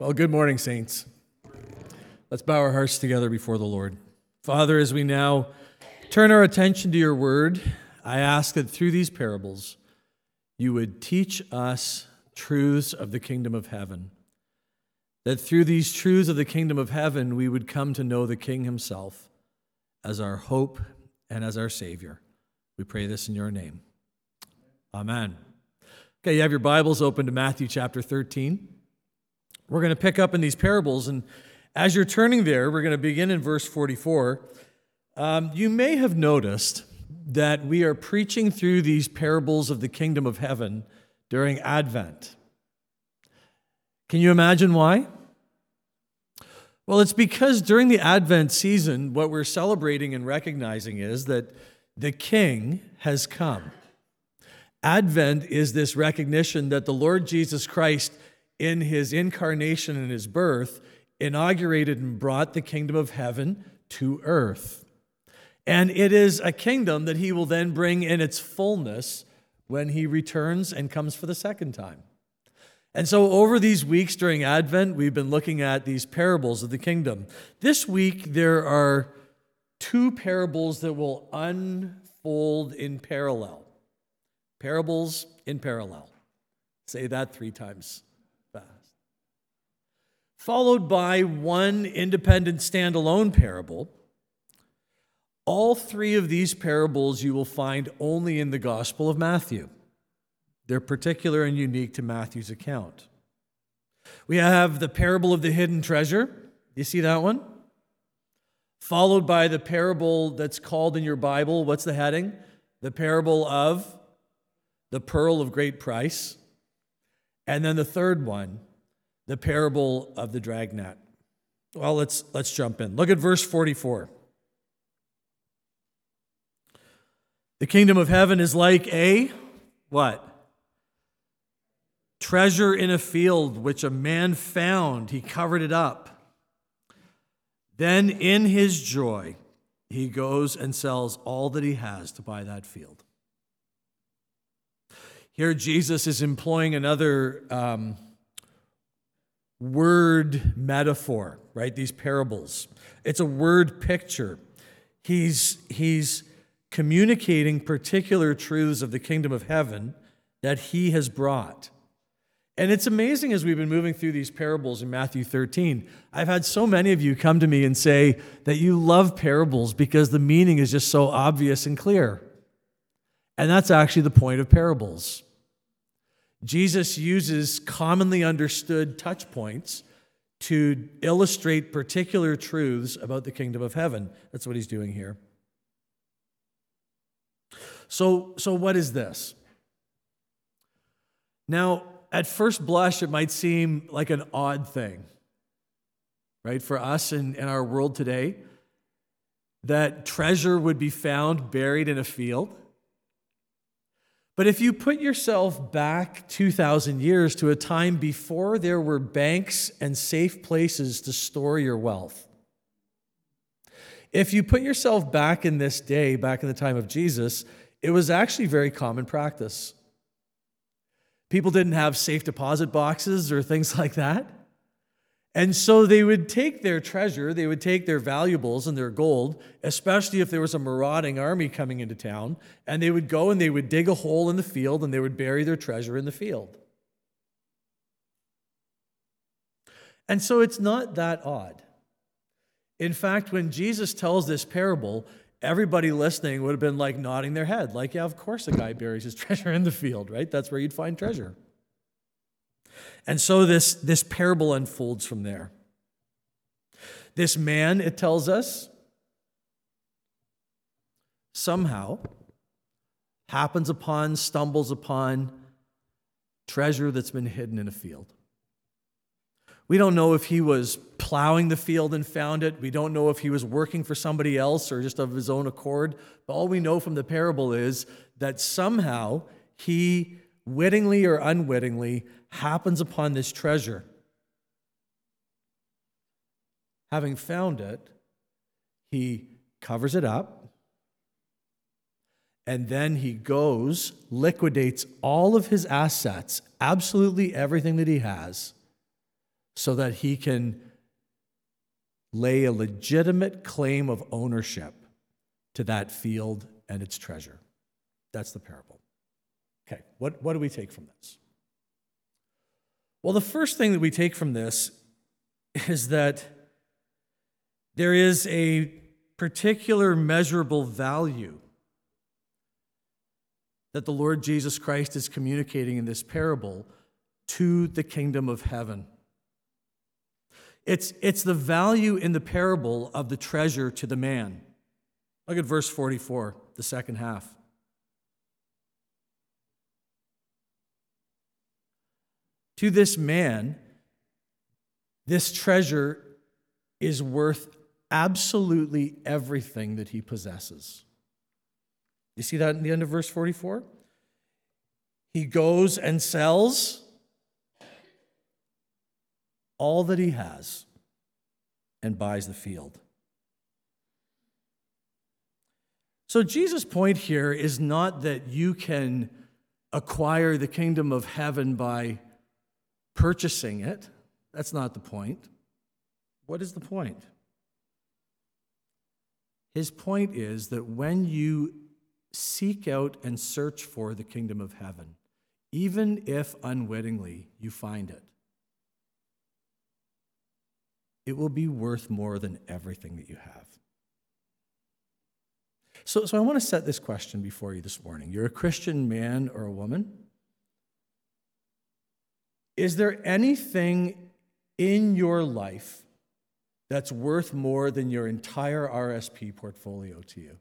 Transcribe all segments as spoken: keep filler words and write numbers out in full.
Well, good morning, saints. Let's bow our hearts together before the Lord. Father, as we now turn our attention to your word, I ask that through these parables, you would teach us truths of the kingdom of heaven. That through these truths of the kingdom of heaven, we would come to know the King himself as our hope and as our Savior. We pray this in your name. Amen. Okay, you have your Bibles open to Matthew chapter thirteen. We're going to pick up in these parables, and as you're turning there, we're going to begin in verse forty-four. Um, you may have noticed that we are preaching through these parables of the kingdom of heaven during Advent. Can you imagine why? Well, it's because during the Advent season, what we're celebrating and recognizing is that the King has come. Advent is this recognition that the Lord Jesus Christ, in his incarnation and his birth, inaugurated and brought the kingdom of heaven to earth. And it is a kingdom that he will then bring in its fullness when he returns and comes for the second time. And so over these weeks during Advent, we've been looking at these parables of the kingdom. This week, there are two parables that will unfold in parallel. Parables in parallel. Say that three times fast. Followed by one independent standalone parable. All three of these parables you will find only in the Gospel of Matthew. They're particular and unique to Matthew's account. We have the parable of the hidden treasure. You see that one? Followed by the parable that's called in your Bible, what's the heading? The parable of the pearl of great price. And then the third one, the parable of the dragnet. Well, let's, let's jump in. Look at verse forty-four. The kingdom of heaven is like a, what? Treasure in a field which a man found. He covered it up. Then in his joy, he goes and sells all that he has to buy that field. Here Jesus is employing another um, word metaphor, right? These parables. It's a word picture. He's, he's communicating particular truths of the kingdom of heaven that he has brought. And it's amazing as we've been moving through these parables in Matthew thirteen, I've had so many of you come to me and say that you love parables because the meaning is just so obvious and clear. And that's actually the point of parables. Jesus uses commonly understood touch points to illustrate particular truths about the kingdom of heaven. That's what he's doing here. So, so what is this? Now, at first blush, it might seem like an odd thing, right? For us in, in our world today, that treasure would be found buried in a field. But if you put yourself back two thousand years to a time before there were banks and safe places to store your wealth, if you put yourself back in this day, back in the time of Jesus, it was actually very common practice. People didn't have safe deposit boxes or things like that. And so they would take their treasure, they would take their valuables and their gold, especially if there was a marauding army coming into town, and they would go and they would dig a hole in the field and they would bury their treasure in the field. And so it's not that odd. In fact, when Jesus tells this parable, everybody listening would have been like nodding their head, like, yeah, of course a guy buries his treasure in the field, right? That's where you'd find treasure. And so this, this parable unfolds from there. This man, it tells us, somehow happens upon, stumbles upon treasure that's been hidden in a field. We don't know if he was plowing the field and found it. We don't know if he was working for somebody else or just of his own accord. But all we know from the parable is that somehow he, wittingly or unwittingly, happens upon this treasure. Having found it, he covers it up, and then he goes, liquidates all of his assets, absolutely everything that he has, so that he can lay a legitimate claim of ownership to that field and its treasure. That's the parable. Okay, what, what do we take from this? Well, the first thing that we take from this is that there is a particular measurable value that the Lord Jesus Christ is communicating in this parable to the kingdom of heaven. It's, it's the value in the parable of the treasure to the man. Look at verse forty-four, the second half. To this man, this treasure is worth absolutely everything that he possesses. You see that in the end of verse forty-four? He goes and sells all that he has and buys the field. So Jesus' point here is not that you can acquire the kingdom of heaven by purchasing it. That's not the point. What is the point? His point is that when you seek out and search for the kingdom of heaven, even if unwittingly you find it, it will be worth more than everything that you have. So, so I want to set this question before you this morning. You're a Christian man or a woman. Is there anything in your life that's worth more than your entire R S P portfolio to you?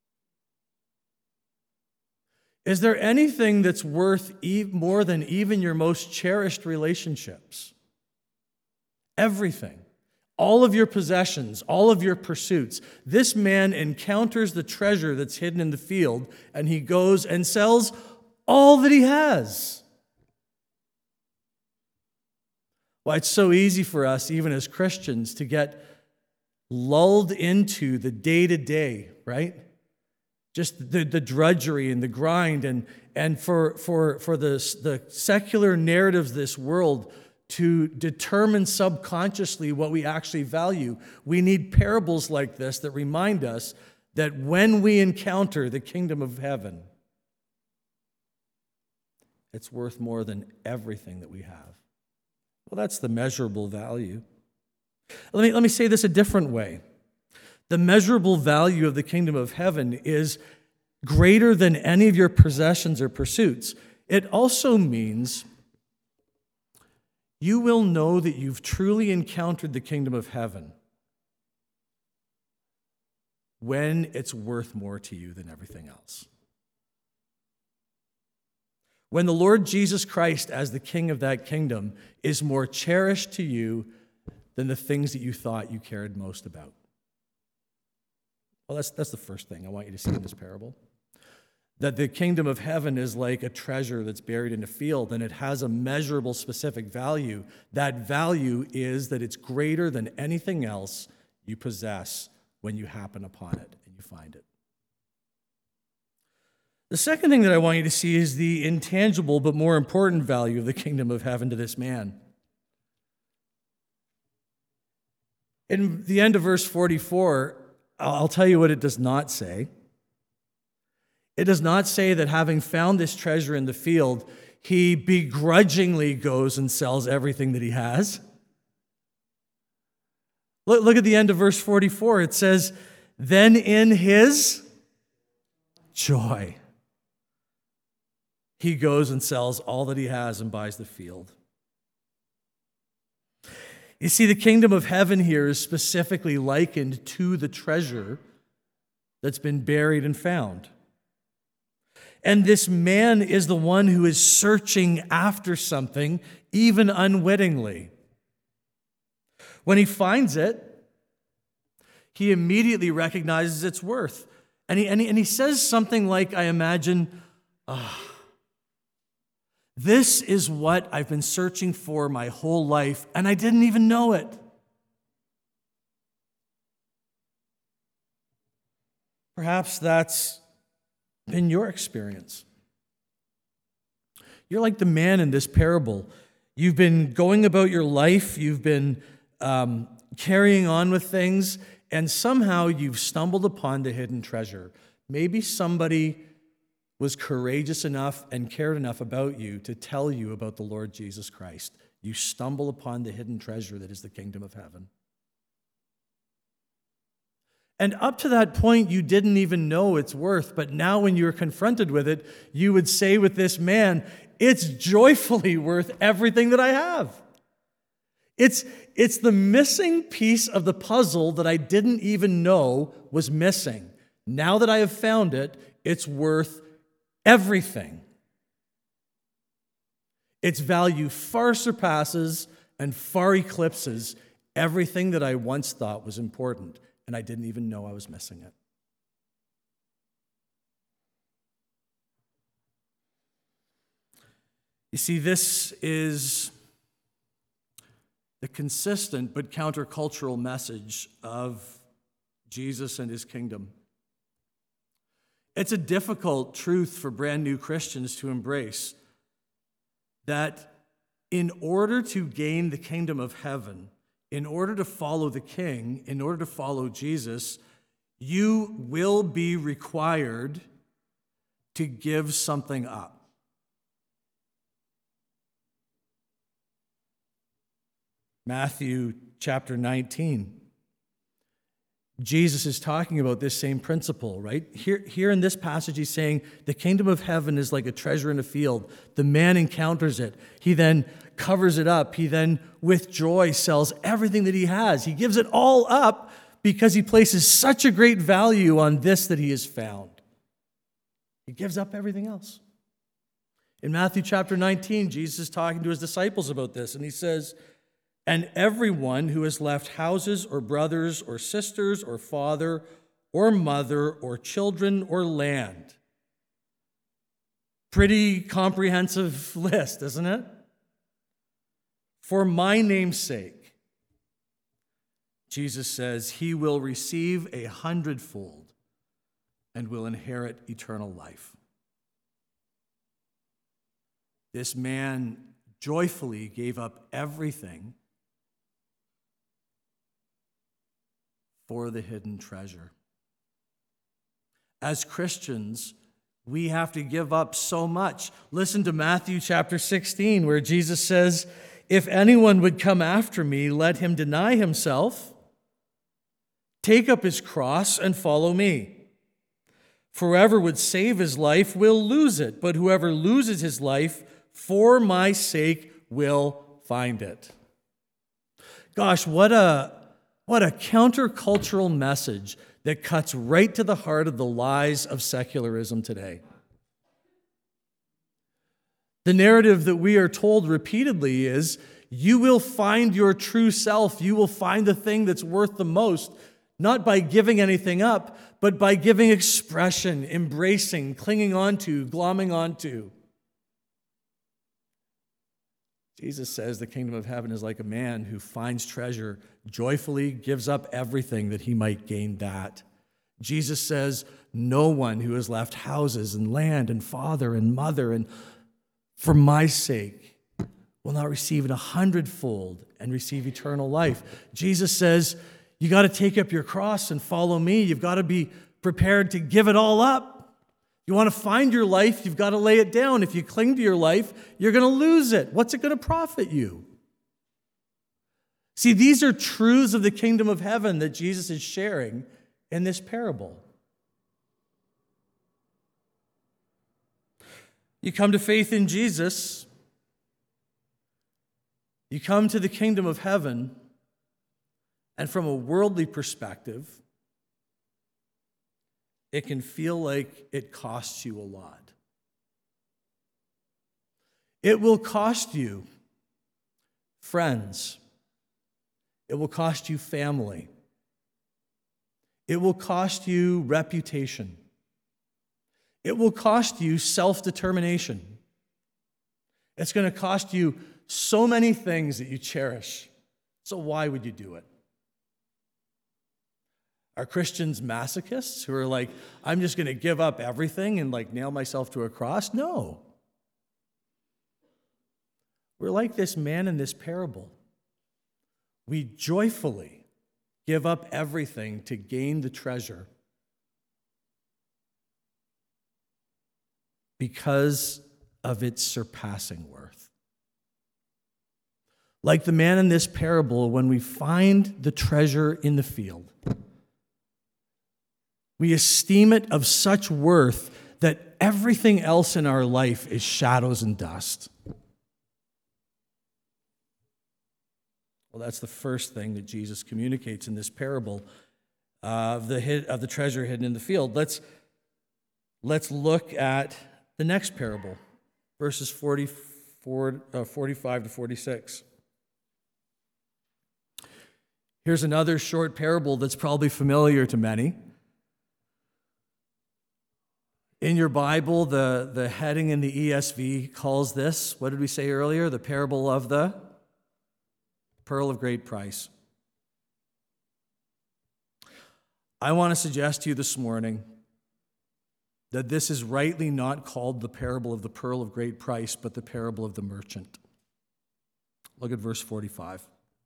Is there anything that's worth e- more than even your most cherished relationships? Everything. All of your possessions, all of your pursuits. This man encounters the treasure that's hidden in the field, and he goes and sells all that he has. Why, it's so easy for us, even as Christians, to get lulled into the day-to-day, right? Just the, the drudgery and the grind, and, and for, for, for the, the secular narratives of this world to determine subconsciously what we actually value. We need parables like this that remind us that when we encounter the kingdom of heaven, it's worth more than everything that we have. Well, that's the measurable value. Let me, let me say this a different way. The measurable value of the kingdom of heaven is greater than any of your possessions or pursuits. It also means you will know that you've truly encountered the kingdom of heaven when it's worth more to you than everything else. When the Lord Jesus Christ, as the king of that kingdom, is more cherished to you than the things that you thought you cared most about. Well, that's, that's the first thing I want you to see in this parable. That the kingdom of heaven is like a treasure that's buried in a field, and it has a measurable, specific value. That value is that it's greater than anything else you possess when you happen upon it and you find it. The second thing that I want you to see is the intangible but more important value of the kingdom of heaven to this man. In the end of verse forty-four, I'll tell you what it does not say. It does not say that having found this treasure in the field, he begrudgingly goes and sells everything that he has. Look, look at the end of verse forty-four. It says, then in his joy, he goes and sells all that he has and buys the field. You see, the kingdom of heaven here is specifically likened to the treasure that's been buried and found. And this man is the one who is searching after something, even unwittingly. When he finds it, he immediately recognizes its worth. And he, and he, and he says something like, I imagine, ah, this is what I've been searching for my whole life, and I didn't even know it. Perhaps that's been your experience. You're like the man in this parable. You've been going about your life, you've been um, carrying on with things, and somehow you've stumbled upon the hidden treasure. Maybe somebody was courageous enough and cared enough about you to tell you about the Lord Jesus Christ. You stumble upon the hidden treasure that is the kingdom of heaven. And up to that point, you didn't even know its worth, but now when you're confronted with it, you would say with this man, it's joyfully worth everything that I have. It's, it's the missing piece of the puzzle that I didn't even know was missing. Now that I have found it, it's worth everything. Its value far surpasses and far eclipses everything that I once thought was important, and I didn't even know I was missing it. You see, this is the consistent but countercultural message of Jesus and his kingdom. It's a difficult truth for brand new Christians to embrace, that in order to gain the kingdom of heaven, in order to follow the King, in order to follow Jesus, you will be required to give something up. Matthew chapter nineteen. Jesus is talking about this same principle, right? Here, here in this passage, he's saying the kingdom of heaven is like a treasure in a field. The man encounters it. He then covers it up. He then, with joy, sells everything that he has. He gives it all up because he places such a great value on this that he has found. He gives up everything else. In Matthew chapter nineteen, Jesus is talking to his disciples about this, and he says, "And everyone who has left houses or brothers or sisters or father or mother or children or land." Pretty comprehensive list, isn't it? "For my name's sake," Jesus says, "he will receive a hundredfold and will inherit eternal life." This man joyfully gave up everything for the hidden treasure. As Christians, we have to give up so much. Listen to Matthew chapter sixteen, where Jesus says, "If anyone would come after me, let him deny himself, take up his cross, and follow me. For whoever would save his life will lose it, but whoever loses his life for my sake will find it." Gosh, what a What a countercultural message that cuts right to the heart of the lies of secularism today. The narrative that we are told repeatedly is, you will find your true self, you will find the thing that's worth the most, not by giving anything up, but by giving expression, embracing, clinging onto, glomming onto. Jesus says the kingdom of heaven is like a man who finds treasure, joyfully gives up everything that he might gain that. Jesus says no one who has left houses and land and father and mother and for my sake will not receive it a hundredfold and receive eternal life. Jesus says you got to take up your cross and follow me. You've got to be prepared to give it all up. You want to find your life, you've got to lay it down. If you cling to your life, you're going to lose it. What's it going to profit you? See, these are truths of the kingdom of heaven that Jesus is sharing in this parable. You come to faith in Jesus, you come to the kingdom of heaven, and from a worldly perspective, it can feel like it costs you a lot. It will cost you friends. It will cost you family. It will cost you reputation. It will cost you self-determination. It's going to cost you so many things that you cherish. So why would you do it? Are Christians masochists who are like, I'm just going to give up everything and like nail myself to a cross? No. We're like this man in this parable. We joyfully give up everything to gain the treasure because of its surpassing worth. Like the man in this parable, when we find the treasure in the field, we esteem it of such worth that everything else in our life is shadows and dust. Well, that's the first thing that Jesus communicates in this parable uh, of the hid, of the treasure hidden in the field. Let's let's look at the next parable, verses forty-four, uh, forty-five to forty-six. Here's another short parable that's probably familiar to many. In your Bible, the, the heading in the E S V calls this, what did we say earlier? The parable of the pearl of great price. I want to suggest to you this morning that this is rightly not called the parable of the pearl of great price, but the parable of the merchant. Look at verse forty-five.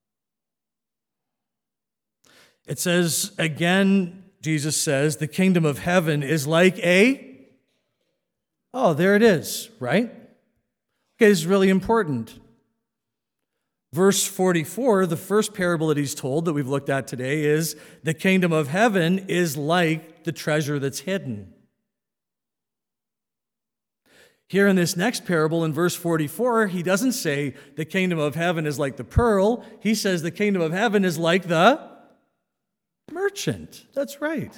It says, again, Jesus says, the kingdom of heaven is like a... Oh, there it is, right? Okay, this is really important. Verse forty-four, the first parable that he's told that we've looked at today is the kingdom of heaven is like the treasure that's hidden. Here in this next parable, in verse forty-four, he doesn't say the kingdom of heaven is like the pearl. He says the kingdom of heaven is like the merchant. That's right.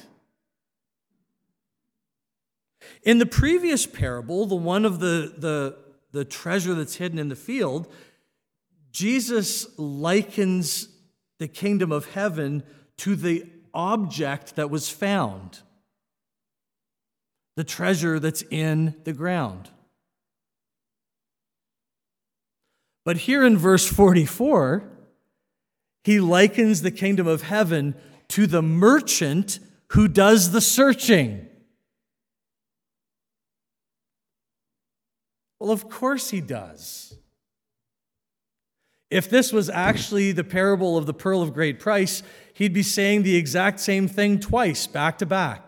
In the previous parable, the one of the, the, the treasure that's hidden in the field, Jesus likens the kingdom of heaven to the object that was found, the treasure that's in the ground. But here in verse forty-four, he likens the kingdom of heaven to the merchant who does the searching. Well, of course he does. If this was actually the parable of the pearl of great price, he'd be saying the exact same thing twice, back to back.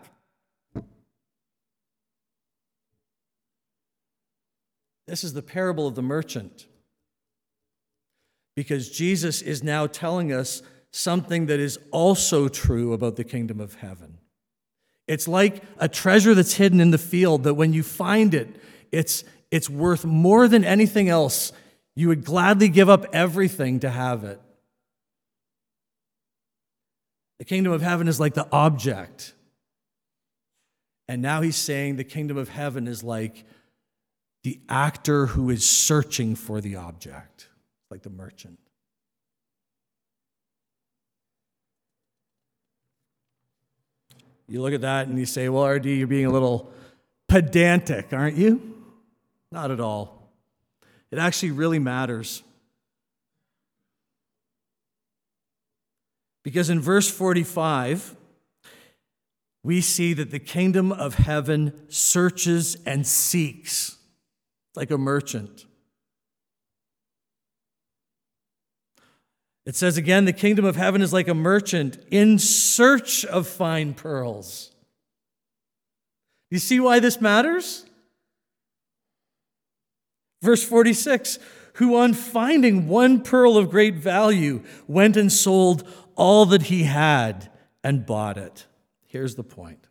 This is the parable of the merchant, because Jesus is now telling us something that is also true about the kingdom of heaven. It's like a treasure that's hidden in the field that when you find it, it's, it's worth more than anything else. You would gladly give up everything to have it. The kingdom of heaven is like the object. And now he's saying the kingdom of heaven is like the actor who is searching for the object, like the merchant. You look at that and you say, well, R D, you're being a little pedantic, aren't you? Not at all. It actually really matters. Because in verse forty-five, we see that the kingdom of heaven searches and seeks like a merchant. It says again, the kingdom of heaven is like a merchant in search of fine pearls. You see why this matters? Verse forty-six, who on finding one pearl of great value went and sold all that he had and bought it. Here's the point.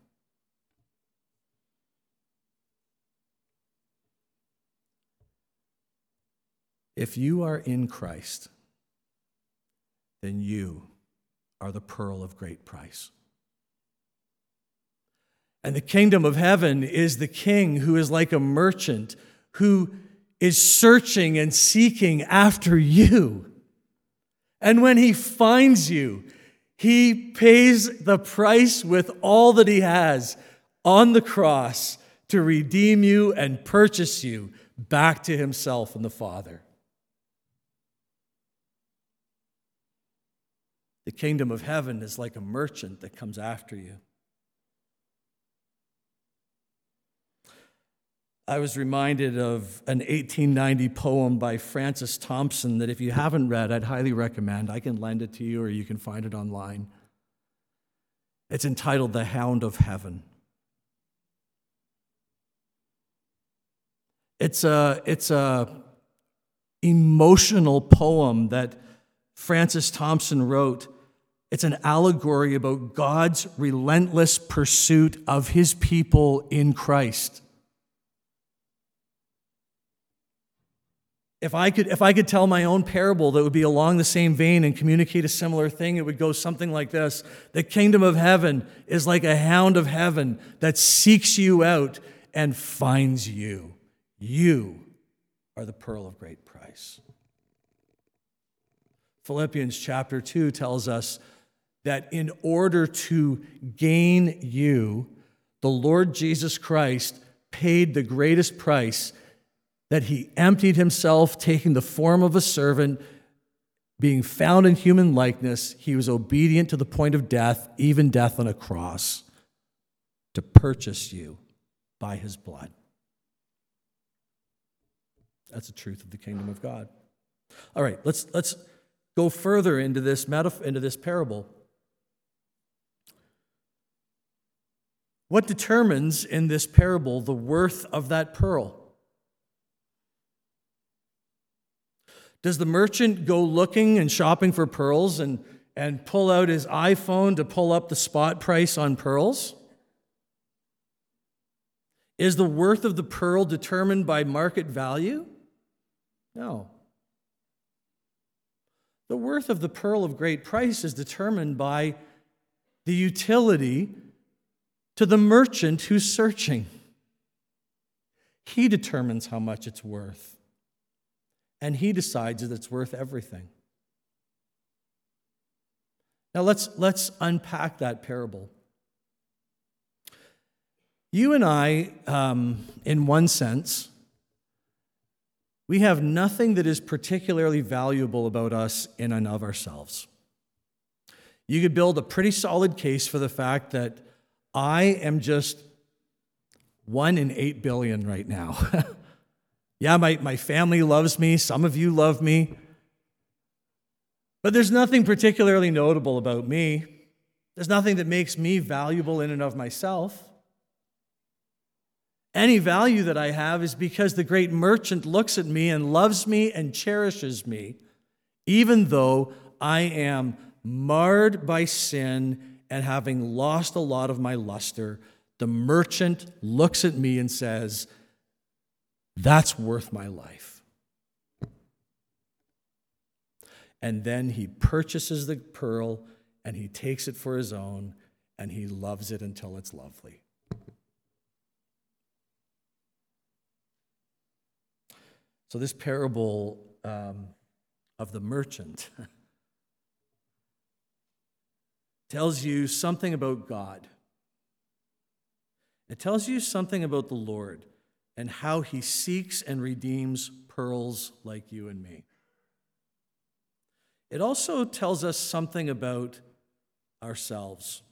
If you are in Christ, then you are the pearl of great price. And the kingdom of heaven is the king who is like a merchant who is searching and seeking after you. And when he finds you, he pays the price with all that he has on the cross to redeem you and purchase you back to himself and the Father. The kingdom of heaven is like a merchant that comes after you. I was reminded of an eighteen ninety poem by Francis Thompson that if you haven't read, I'd highly recommend. I can lend it to you or you can find it online. It's entitled The Hound of Heaven. It's a, it's a emotional poem that Francis Thompson wrote. It's an allegory about God's relentless pursuit of his people in Christ. If I could, if I could tell my own parable that would be along the same vein and communicate a similar thing, it would go something like this. The kingdom of heaven is like a hound of heaven that seeks you out and finds you. You are the pearl of great price. Philippians chapter two tells us that in order to gain you, the Lord Jesus Christ paid the greatest price, that he emptied himself, taking the form of a servant, being found in human likeness. He was obedient to the point of death, even death on a cross, to purchase you by his blood. That's the truth of the kingdom of God. All right, let's let's go further into this metaf- into this parable. What determines in this parable the worth of that pearl? Does the merchant go looking and shopping for pearls and, and pull out his iPhone to pull up the spot price on pearls? Is the worth of the pearl determined by market value? No. The worth of the pearl of great price is determined by the utility to the merchant who's searching. He determines how much it's worth. And he decides that it's worth everything. Now let's, let's unpack that parable. You and I, um, in one sense, we have nothing that is particularly valuable about us in and of ourselves. You could build a pretty solid case for the fact that I am just one in eight billion right now. Yeah, my, my family loves me. Some of you love me. But there's nothing particularly notable about me. There's nothing that makes me valuable in and of myself. Any value that I have is because the great merchant looks at me and loves me and cherishes me, even though I am marred by sin and having lost a lot of my luster. The merchant looks at me and says, that's worth my life. And then he purchases the pearl and he takes it for his own and he loves it until it's lovely. So this parable um, of the merchant tells you something about God. It tells you something about the Lord and how he seeks and redeems pearls like you and me. It also tells us something about ourselves.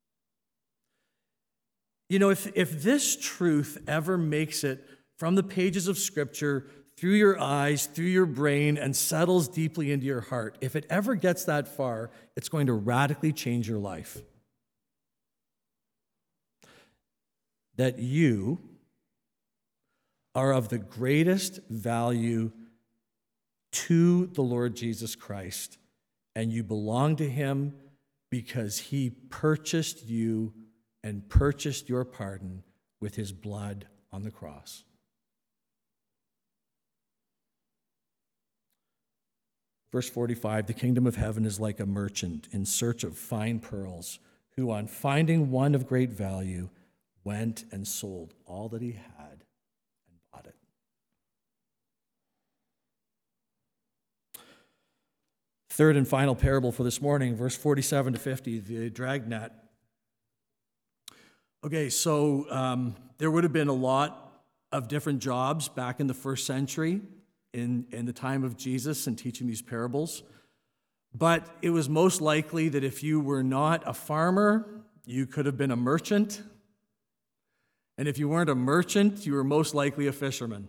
You know, if, if this truth ever makes it from the pages of Scripture through your eyes, through your brain, and settles deeply into your heart, if it ever gets that far, it's going to radically change your life. That you are of the greatest value to the Lord Jesus Christ, and you belong to him because he purchased you and purchased your pardon with his blood on the cross. Verse forty-five, the kingdom of heaven is like a merchant in search of fine pearls, who on finding one of great value went and sold all that he had and bought it. Third and final parable for this morning, verse forty-seven to fifty, the dragnet. Okay, so um, there would have been a lot of different jobs back in the first century in, in the time of Jesus and teaching these parables. But it was most likely that if you were not a farmer, you could have been a merchant. And if you weren't a merchant, you were most likely a fisherman.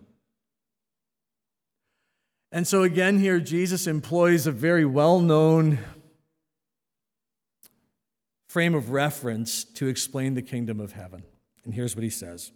And so again here, Jesus employs a very well-known frame of reference to explain the kingdom of heaven. And here's what he says.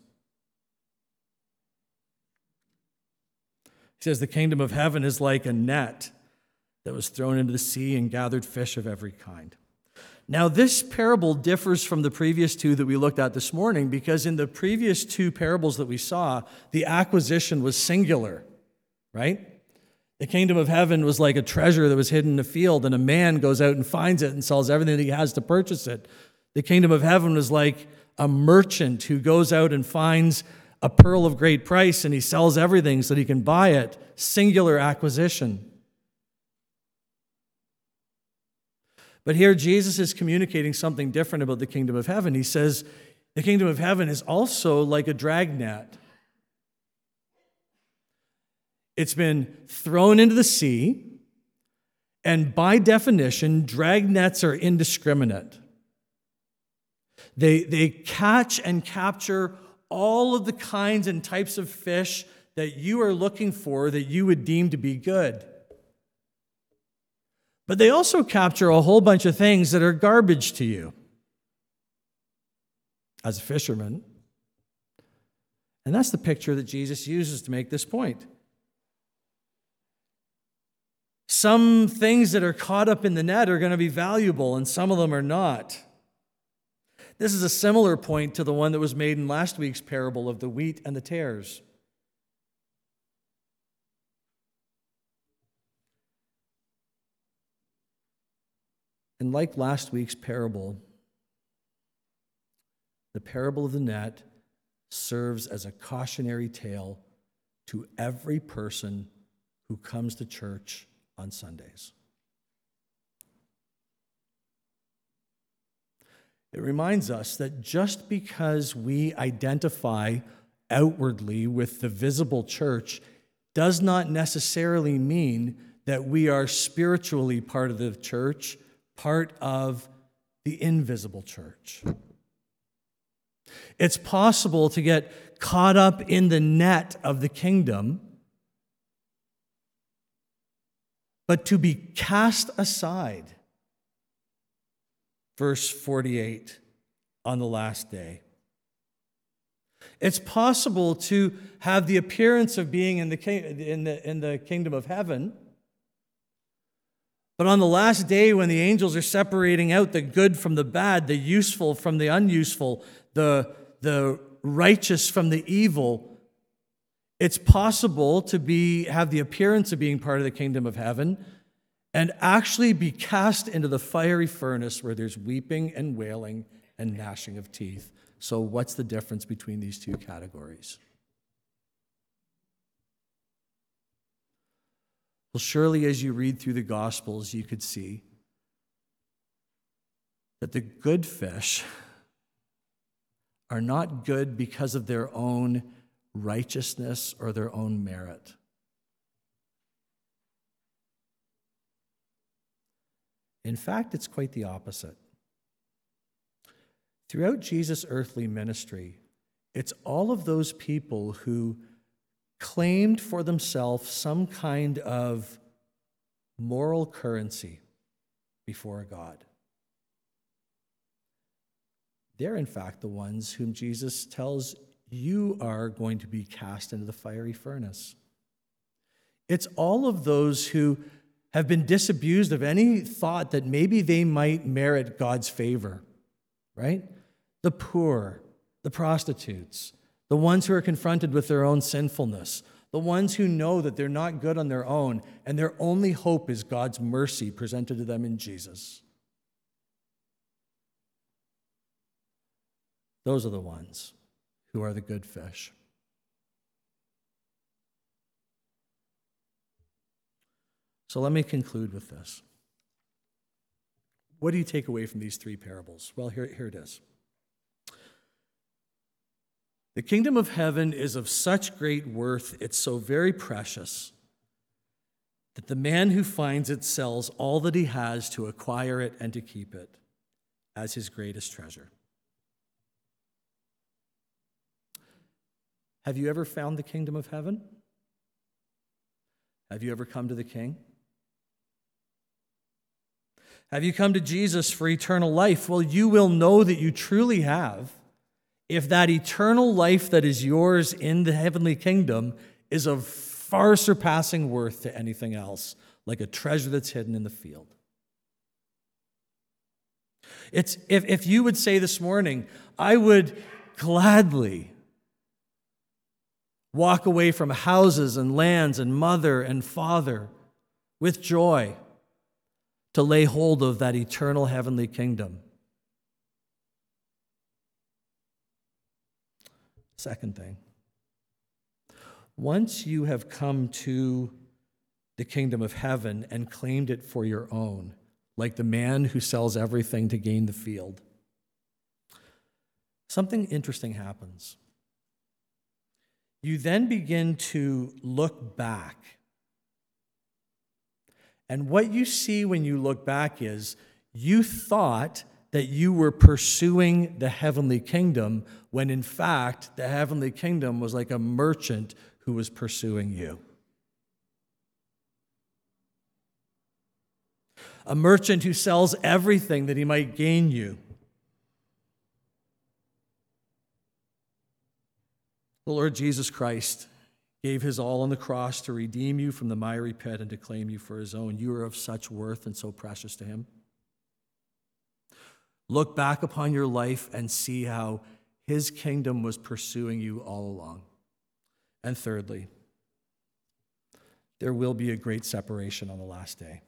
He says, the kingdom of heaven is like a net that was thrown into the sea and gathered fish of every kind. Now, this parable differs from the previous two that we looked at this morning because in the previous two parables that we saw, the acquisition was singular, right? The kingdom of heaven was like a treasure that was hidden in a field, and a man goes out and finds it and sells everything that he has to purchase it. The kingdom of heaven was like a merchant who goes out and finds a pearl of great price, and he sells everything so that he can buy it. Singular acquisition. But here Jesus is communicating something different about the kingdom of heaven. He says the kingdom of heaven is also like a dragnet. It's been thrown into the sea, and by definition, dragnets are indiscriminate. They, they catch and capture all of the kinds and types of fish that you are looking for that you would deem to be good. But they also capture a whole bunch of things that are garbage to you as a fisherman. And that's the picture that Jesus uses to make this point. Some things that are caught up in the net are going to be valuable, and some of them are not. This is a similar point to the one that was made in last week's parable of the wheat and the tares. And like last week's parable, the parable of the net serves as a cautionary tale to every person who comes to church on Sundays. It reminds us that just because we identify outwardly with the visible church does not necessarily mean that we are spiritually part of the church, part of the invisible church. It's possible to get caught up in the net of the kingdom, but to be cast aside. Verse forty-eight, on the last day. It's possible to have the appearance of being in the, in the, in the kingdom of heaven, but on the last day when the angels are separating out the good from the bad, the useful from the unuseful, the, the righteous from the evil, it's possible to be have the appearance of being part of the kingdom of heaven and actually be cast into the fiery furnace where there's weeping and wailing and gnashing of teeth. So what's the difference between these two categories? Well, surely as you read through the Gospels, you could see that the good fish are not good because of their own righteousness or their own merit. In fact, it's quite the opposite. Throughout Jesus' earthly ministry, it's all of those people who claimed for themselves some kind of moral currency before God. They're, in fact, the ones whom Jesus tells you are going to be cast into the fiery furnace. It's all of those who have been disabused of any thought that maybe they might merit God's favor, right? The poor, the prostitutes, the ones who are confronted with their own sinfulness, the ones who know that they're not good on their own, and their only hope is God's mercy presented to them in Jesus. Those are the ones who are the good fish. So let me conclude with this. What do you take away from these three parables? Well, here, here it is. The kingdom of heaven is of such great worth, it's so very precious, that the man who finds it sells all that he has to acquire it and to keep it as his greatest treasure. Have you ever found the kingdom of heaven? Have you ever come to the King? Have you come to Jesus for eternal life? Well, you will know that you truly have if that eternal life that is yours in the heavenly kingdom is of far surpassing worth to anything else, like a treasure that's hidden in the field. It's if, if you would say this morning, I would gladly walk away from houses and lands and mother and father with joy to lay hold of that eternal heavenly kingdom. Second thing, once you have come to the kingdom of heaven and claimed it for your own, like the man who sells everything to gain the field, something interesting happens. You then begin to look back. And what you see when you look back is you thought that you were pursuing the heavenly kingdom when in fact the heavenly kingdom was like a merchant who was pursuing you. A merchant who sells everything that he might gain you. The Lord Jesus Christ gave his all on the cross to redeem you from the miry pit and to claim you for his own. You are of such worth and so precious to him. Look back upon your life and see how his kingdom was pursuing you all along. And thirdly, there will be a great separation on the last day.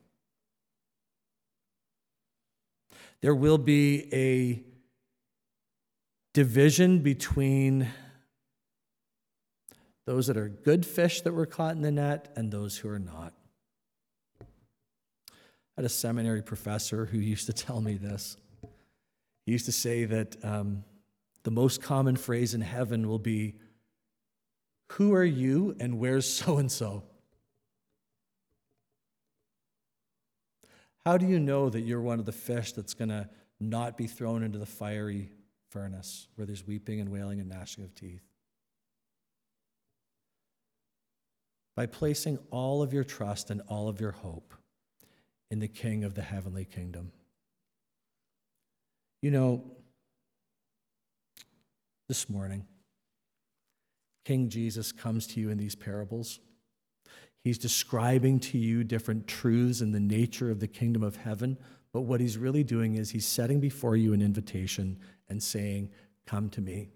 There will be a division between those that are good fish that were caught in the net and those who are not. I had a seminary professor who used to tell me this. He used to say that um, the most common phrase in heaven will be, "Who are you and where's so-and-so?" How do you know that you're one of the fish that's going to not be thrown into the fiery furnace where there's weeping and wailing and gnashing of teeth? By placing all of your trust and all of your hope in the King of the heavenly kingdom. You know, this morning, King Jesus comes to you in these parables. He's describing to you different truths in the nature of the kingdom of heaven, but what he's really doing is he's setting before you an invitation and saying, "Come to me."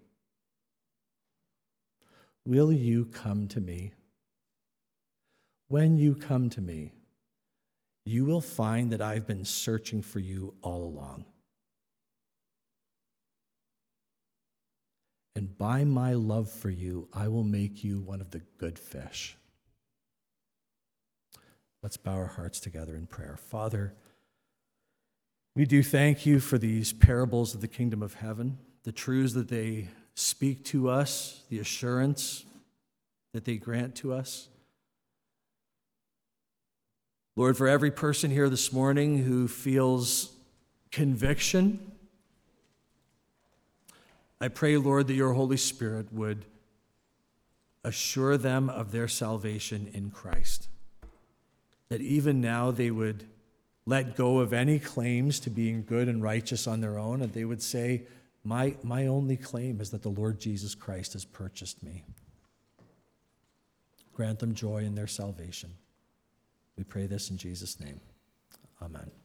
Will you come to me? When you come to me, you will find that I've been searching for you all along. And by my love for you, I will make you one of the good fish. Let's bow our hearts together in prayer. Father, we do thank you for these parables of the kingdom of heaven, the truths that they speak to us, the assurance that they grant to us. Lord, for every person here this morning who feels conviction, I pray, Lord, that your Holy Spirit would assure them of their salvation in Christ. That even now they would let go of any claims to being good and righteous on their own, and they would say, my, my only claim is that the Lord Jesus Christ has purchased me. Grant them joy in their salvation. We pray this in Jesus' name. Amen.